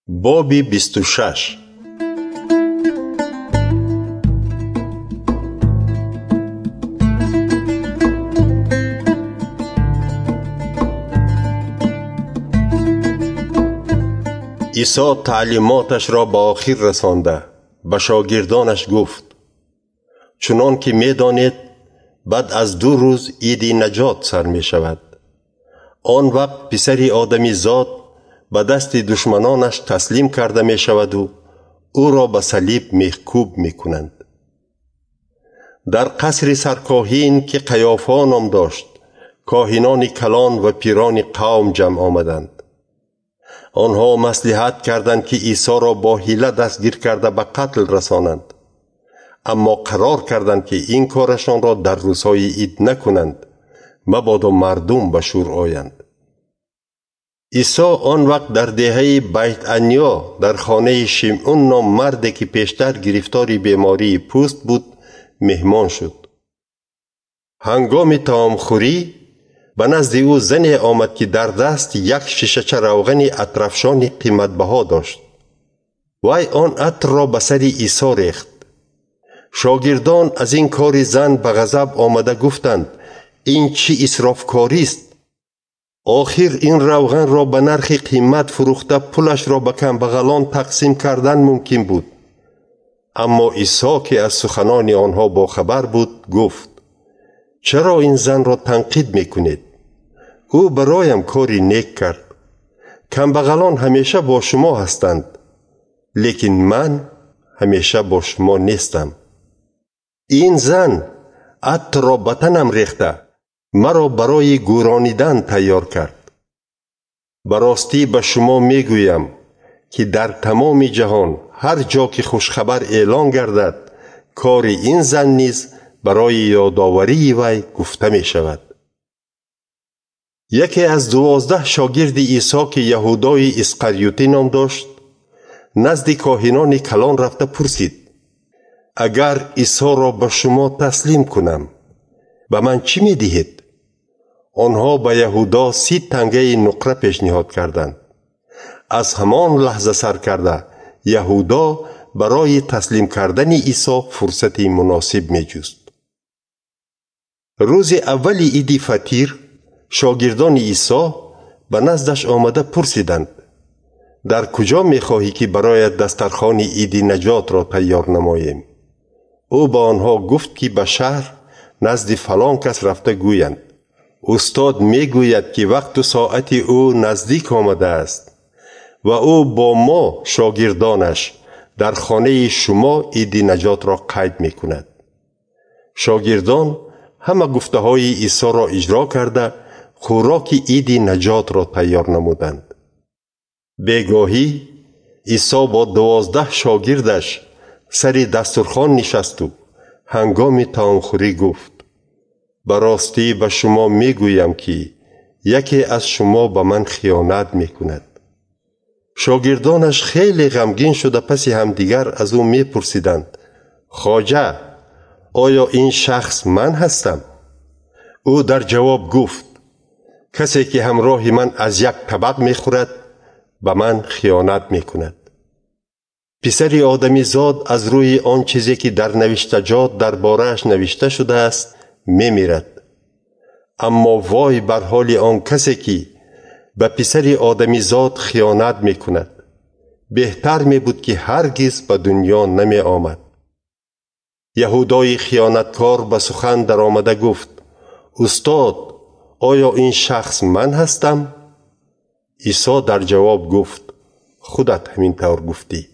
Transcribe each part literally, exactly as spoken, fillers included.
بابی بیست و شش. عیسی تعلیماتش را به آخر رسانده به شاگردانش گفت: چنان که می دانید بعد از دو روز عید نجات سر می شود. آن وقت پسر آدمی زاد به دست دشمنانش تسلیم کرده می شود و او را به صلیب میخکوب می کنند. در قصر سرکاهین که قیافا نام داشت، کاهنان کلان و پیران قوم جمع آمدند. آنها مصلحت کردند که عیسی را با حیله دستگیر کرده به قتل رسانند، اما قرار کردند که این کارشان را در روزهای عید نکنند، مبادا مردم به شور آیند. عیسی آن وقت در دهه بیت عنیا در خانه شیمعون نام مردی که پیشتر گرفتار بیماری پوست بود مهمان شد. هنگام طعام خوری به نزد او زنی آمد که در دست یک شیشه روغن عطرافشان قیمت بها داشت. وی آن عطر را به سر عیسی ریخت. شاگردان از این کار زن به غضب آمده گفتند: این چه اسرافکاری است؟ آخر این روغن را به نرخ قیمت فروخته پولش را به کمبغلان تقسیم کردن ممکن بود. اما عیسی که از سخنان آنها باخبر بود گفت: چرا این زن را تنقید میکنید؟ او برایم کاری نیک کرد. کمبغلان همیشه با شما هستند، لیکن من همیشه با شما نیستم. این زن عطر را به تنم ریخته مرا برای گورانیدن تیار کرد. براستی به شما میگویم که در تمام جهان هر جا که خوشخبر اعلان گردد، کار این زن نیز برای یادآوری وی گفته می شود. یکی از دوازده شاگرد عیسی که یهودای اسقریوطی نام داشت نزد کاهنان کلان رفته پرسید: اگر عیسی را به شما تسلیم کنم به من چی می دهید؟ آنها به یهودا سی تنگه نقره پیشنهاد کردند. از همان لحظه سر کرده یهودا برای تسلیم کردن عیسی فرصتی مناسب می جست. روز اول عید فطیر شاگردان عیسی به نزدش آمده پرسیدند: در کجا می خواهی که برای دسترخوان عید نجات را تیار نماییم؟ او با آنها گفت که به شهر نزد فلان کس رفته گویند: استاد می گوید که وقت و ساعت او نزدیک آمده است و او با ما شاگردانش در خانه شما عید نجات را قید می کند. شاگردان همه گفته های عیسی را اجرا کرده خوراک عید نجات را تیار نمودند. بیگاهی عیسی با دوازده شاگردش سر دسترخوان نشست و هنگام طعام خوری گفت: براستی به شما می گویم که یکی از شما به من خیانت می کند. شاگردانش خیلی غمگین شده پس همدیگر از او می پرسیدند: خواجه، آیا این شخص من هستم؟ او در جواب گفت: کسی که همراه من از یک طبق می خورد به من خیانت می کند. پسر آدمی زاد از روی آن چیزی که در نوشتجات در باره‌اش نوشته شده است می میرد. اما وای بر حال آن کسی که به پسر آدمی زاد خیانت می کند. بهتر می بود که هرگز به دنیا نمی آمد. یهودای خیانتکار به سخن در آمده گفت: استاد، آیا این شخص من هستم؟ عیسی در جواب گفت: خودت همین طور گفتی.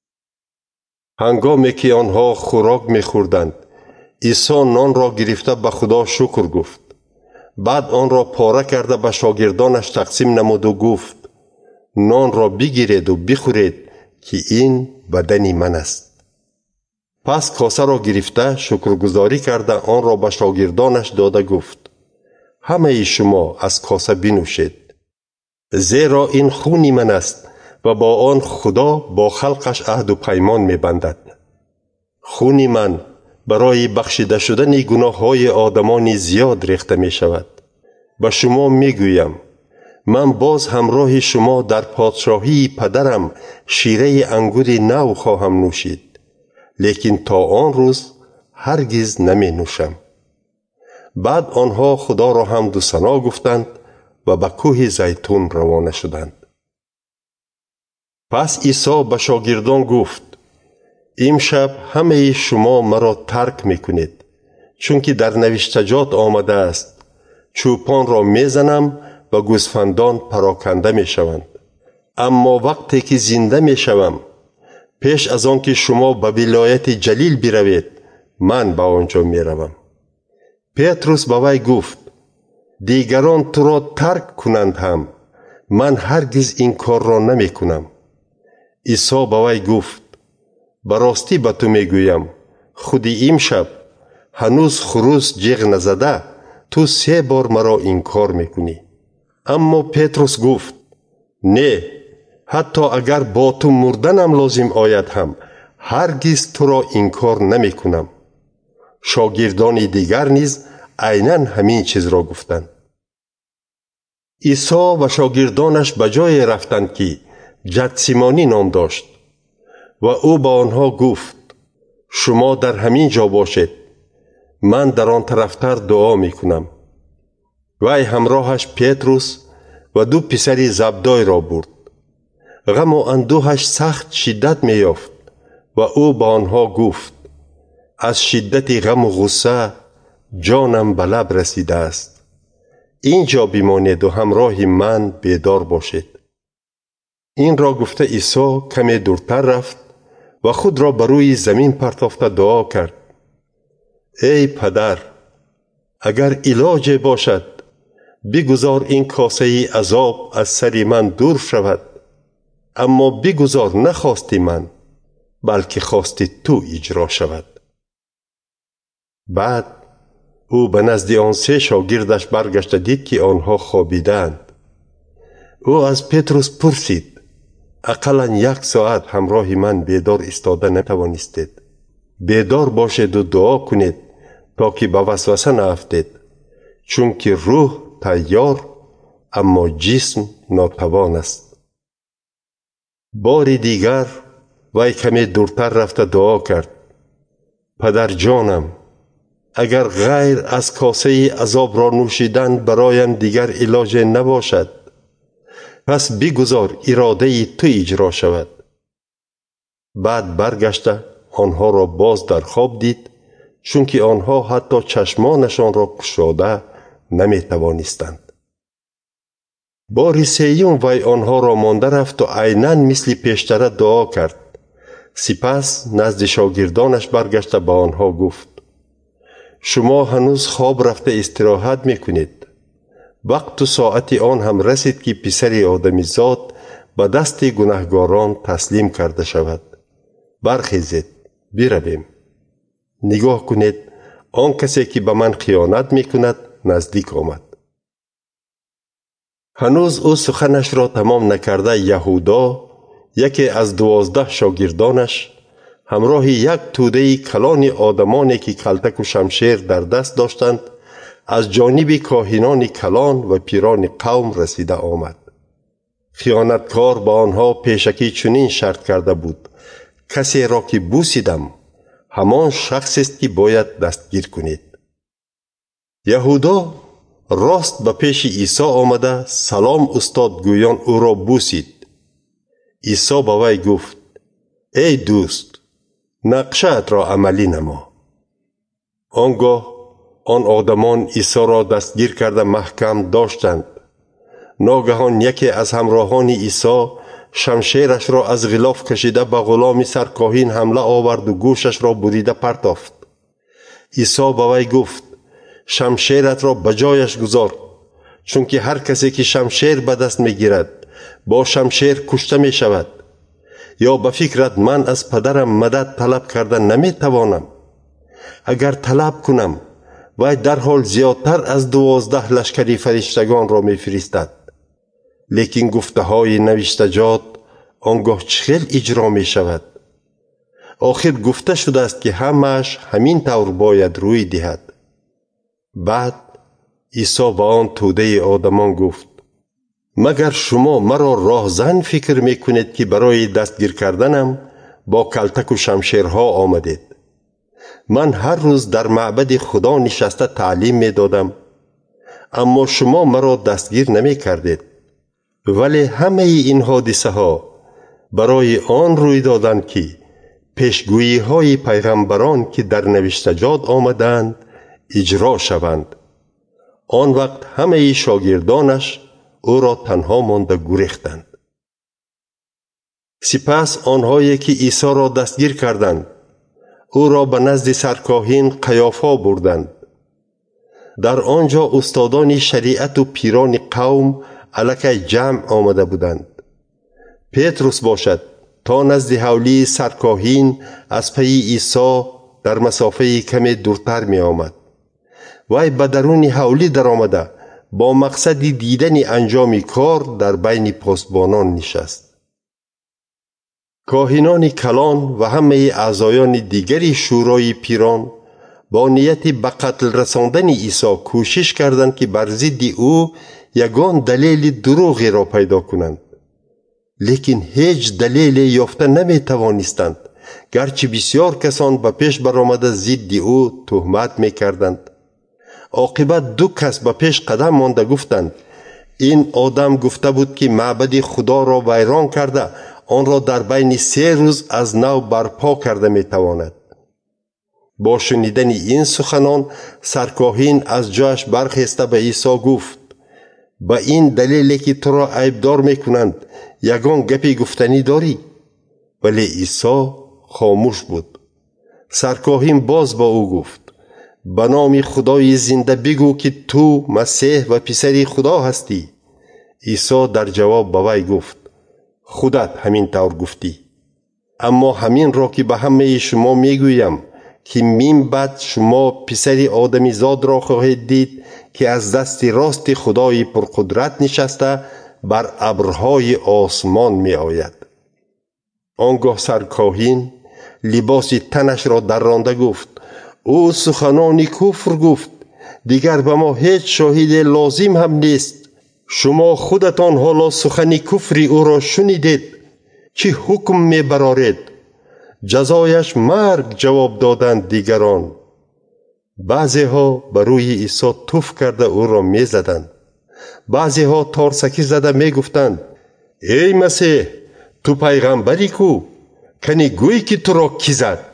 هنگامی که آنها خوراک می خوردند، عیسی نان را گرفته به خدا شکر گفت. بعد آن را پاره کرده به شاگردانش تقسیم نمود و گفت: نان را بگیرید و بخورید که این بدن من است. پس کاسه را گرفته شکرگزاری کرده آن را به شاگردانش داده گفت: همه شما از کاسه بنوشید، زیرا این خون من است و با آن خدا با خلقش عهد و پیمان می بندد. خون من برای بخشیده شدن گناه های آدمان زیاد ریخته می شود. به شما می گویم من باز همراه شما در پادشاهی پدرم شیره انگور نو خواهم نوشید، لیکن تا آن روز هرگز نمی نوشم. بعد آنها خدا را حمد و ثنا گفتند و به کوه زیتون روانه شدند. پس عیسی به شاگردان گفت: امشب همه شما مرا ترک میکنید، چون که در نوشتجات آمده است: چوپان را میزنم و گوسفندان پراکنده میشوند. اما وقتی که زنده میشوم، پیش از آن که شما به ولایت جلیل بروید، من به آنجا میروم. پتروس به وی گفت: دیگران تو را ترک کنند هم، من هرگز این کار را نمی کنم. عیسی به وی گفت: براستی به تو میگویم، خودی امشب هنوز خروس جیغ نزده تو سه بار مرا انکار میکنی. اما پتروس گفت: نه، حتی اگر با تو مردنم لازم آید هم هرگز تو را انکار نمی کنم. شاگردان دیگر نیز عیناً همین چیز را گفتند. عیسی و شاگردانش به جای رفتند که گتسیمانی نام داشت و او با آنها گفت: شما در همین جا باشید، من در آن طرفتر دعا می کنم. وی همراهش پتروس و دو پسر زبدای را برد. غم و اندوهش سخت شدت می یافت و او با آنها گفت: از شدت غم و غصه جانم به لب رسیده است. اینجا بمانید و همراه من بیدار باشید. این را گفته عیسی کمی دورتر رفت و خود را بر روی زمین پرتافته دعا کرد: ای پدر، اگر علاج باشد بگذار این کاسه عذاب از سر من دور شود، اما بگذار نخواستی من، بلکه خواستی تو اجرا شود. بعد او به نزد آن سه شاگردش برگشت، دید که آنها خوابیدند. او از پتروس پرسید: اقلاً یک ساعت همراه من بیدار ایستاده نتوانستید؟ بیدار باشید و دعا کنید تا که به وسوسه نیفتید، چون که روح تیار اما جسم ناتوان است. بار دیگر وی کمی دورتر رفته دعا کرد: پدر جانم، اگر غیر از کاسه عذاب را نوشیدن برایم دیگر علاج نباشد، پس بگذار اراده تو اجرا شود. بعد برگشته آنها را باز در خواب دید، چون که آنها حتی چشمانشان را گشاده نمی توانستند. بار سیوم وی آنها را مانده رفت و عیناً مثل پیشتر دعا کرد. سپس نزد شاگردانش برگشته با آنها گفت: شما هنوز خواب رفته استراحت میکنید. وقت و ساعت آن هم رسید که پسر آدمیزاد به دست گناهگاران تسلیم کرده شود. برخیزید، برویم. نگاه کنید، آن کسی که به من خیانت میکند نزدیک آمد. هنوز او سخنش را تمام نکرده، یهودا، یکی از دوازده شاگردانش، همراه یک توده کلان آدمانی که کلتک و شمشیر در دست داشتند، از جانب کاهنان کلان و پیران قوم رسیده آمد. خیانتکار با آنها پیشکی چنین شرط کرده بود: کسی را که بوسیدم همان شخص است که باید دستگیر کنید. یهودا راست به پیش عیسی آمده سلام استاد گویان او را بوسید. عیسی با وی گفت: ای دوست، نقشه‌ات را عملی نما. آنگاه آن آدمان عیسی را دستگیر کرده محکم داشتند. ناگهان یکی از همراهان عیسی شمشیرش را از غلاف کشیده به غلام سرکاهن حمله آورد و گوشش را بریده پرتافت. عیسی با وی گفت: شمشیرت را به جایش گذار، چون که هر کسی که شمشیر به دست می گیرد با شمشیر کشته می شود. یا به فکرت من از پدرم مدد طلب کردن نمی توانم؟ اگر طلب کنم، وی در حال زیادتر از دوازده لشکری فرشتگان را می فرستد. لیکن گفته های نوشتجات آنگاه چخیل اجرا می شود؟ آخر گفته شده است که همش همین طور باید روی دهد. بعد عیسی با آن توده آدمان گفت: مگر شما مرا راهزن فکر میکنید که برای دستگیر کردنم با کلتک و شمشیرها آمدید؟ من هر روز در معبد خدا نشسته تعلیم می دادم، اما شما مرا دستگیر نمی کردید. ولی همه این حادثه ها برای آن روی دادند که پیشگویی های پیغمبران که در نوشتجات آمدند اجرا شوند. آن وقت همه شاگردانش او را تنها مانده گریختند. سپس آنهایی که عیسی را دستگیر کردند او را به نزد سرکاهین قیافا بردند. در آنجا استادان شریعت و پیران قوم علیه جمع آمده بودند. پتروس باشد تا نزد حولی سرکاهین از پی عیسی در مسافه کمی دورتر می آمد. وی به درون حولی در آمده با مقصد دیدن انجام کار در بین پاسبانان نشست. کاهنان کلان و همه اعضایان دیگری شورای پیران با نیت به قتل رساندن عیسی کوشش کردند که بر ضد او یگان دلیل دروغی را پیدا کنند، لیکن هیچ دلیل یافته نمی توانستند، گرچه بسیار کسان به پیش برآمده ضد او تهمت می کردند. عاقبت دو کس به پیش قدم مانده گفتند این آدم گفته بود که معبد خدا را ویران کرده آن را در بین سه روز از نو برپا کرده می تواند. با شنیدن این سخنان سرکاهین از جایش برخاسته به عیسی گفت با این دلیلی که تو را عیبدار می کنند یگان گپی گفتنی داری؟ ولی عیسی خاموش بود. سرکاهین باز با او گفت به نام خدای زنده بگو که تو مسیح و پسر خدا هستی. عیسی در جواب به وی گفت خودت همین طور گفتی، اما همین را که به همه شما میگویم که من بعد شما پسر آدمی زاد را خواهید دید که از دست راست خدای پرقدرت نشسته بر ابرهای آسمان می آید. آنگاه سرکاهین لباس تنش را در رانده گفت او سخنان کفر گفت، دیگر به ما هیچ شاهد لازم هم نیست. شما خودتان حالا سخن کفری او را شنیدید، چه حکم می برارید؟ جزایش مرگ جواب دادند دیگران. بعضی ها بر روی عیسی تف کرده او را می زدند. بعضی ها تارسکی زده می گفتند ای مسیح تو پیغمبری کو؟ کنی گوی که تو را کی زد؟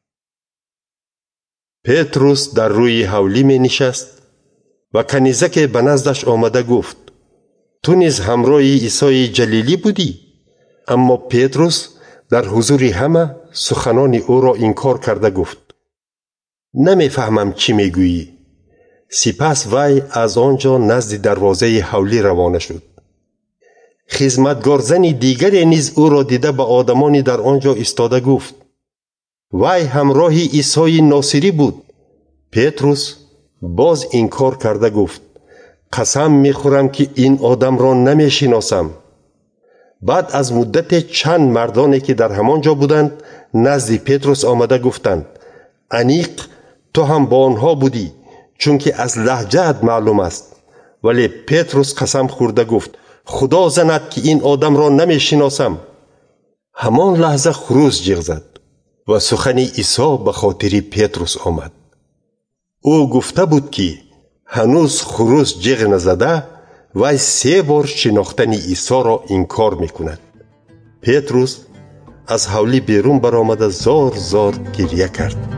پتروس در روی حولی می نشست و کنیزک به نزدش آمده گفت تو نیز همراه عیسی جلیلی بودی؟ اما پتروس در حضور همه سخنان او را انکار کرده گفت نمی فهمم چی می گویی. سپس وی از آنجا نزد دروازه حولی روانه شد. خدمتگار زن دیگری نیز او را دیده به آدمانی در آنجا ایستاده گفت وی همراه عیسی ناصری بود. پتروس باز انکار کرده گفت قسم میخورم که این آدم را نمیشناسم. بعد از مدت چند مردانی که در همانجا بودند نزد پتروس آمده گفتند انیق تو هم با آنها بودی، چون که از لهجه‌ات معلوم است. ولی پتروس قسم خورده گفت خدا زند که این آدم را نمیشناسم. همان لحظه خروس جیغ زد و سخن عیسی به خاطر پتروس آمد. او گفته بود که هنوز خروس جیغ نزده و سه بار شناختن عیسی را انکار میکند. پتروس از حولی بیرون برآمده زار زار گریه کرد.